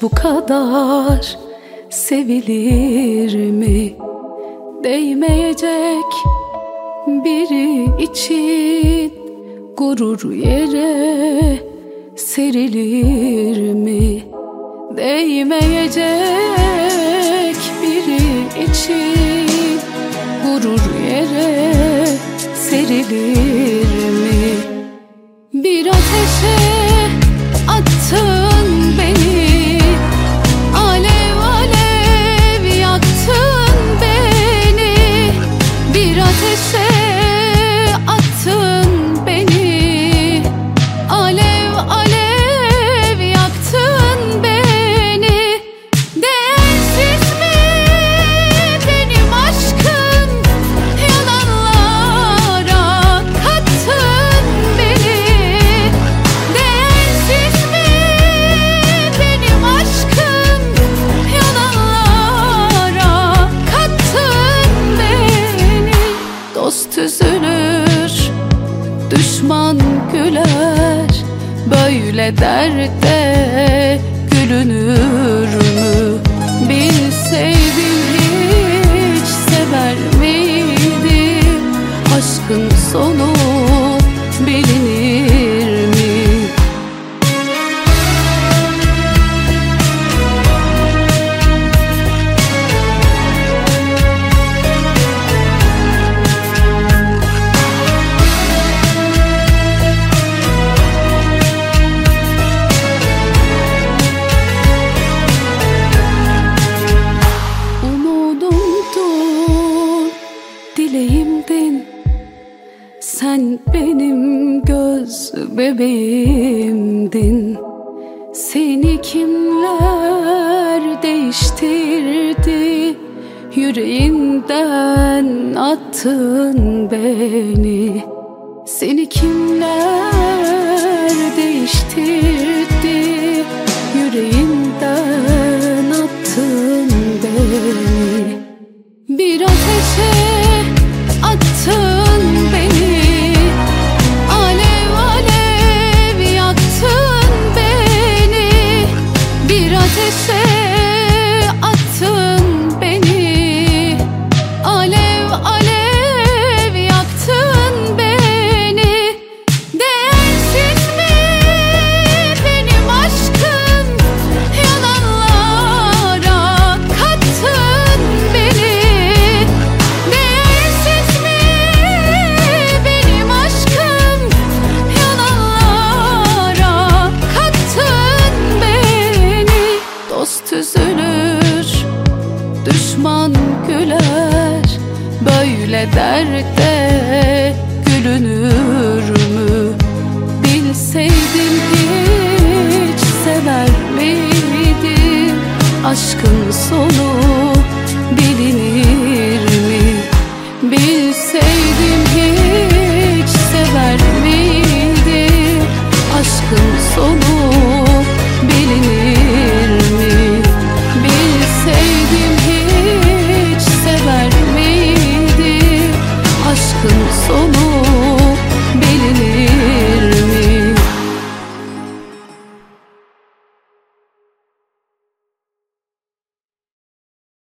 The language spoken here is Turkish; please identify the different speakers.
Speaker 1: bu kadar sevilir mi? Değmeyecek biri için gurur yere serilir mi? Değmeyecek biri için gurur yere serilir mi? Bir ateşe attın beni, alev alev yaktın beni. Bir ateşe attın beni, alev alev yaktın beni. Değersiz mi benim aşkım, yalanlara kattın beni. Değersiz mi benim aşkım, yalanlara kattın beni. Dost üzülür, düşman güler, böyle derde gülünür mü? Bilseydim hiç sever miydim? Aşkın sonu bilinir mi? Dileğimdin, sen benim göz bebeğimdin. Seni kimler değiştirdi? Yüreğinden attın beni. Seni kimler değiştirdi? Yüreğinden attın beni. Bir ateşe attın beni, alev alev yaktın beni. Bir ateşe attın beni, alev alev yaktın beni. Değersiz mi benim aşkım, yalanlara kattın beni. Değersiz mi benim aşkım, yalanlara kattın beni. Dost üzülür, düşman güler, böyle derde gülünür mü? Bilseydim hiç sever miydim? Aşkın sonu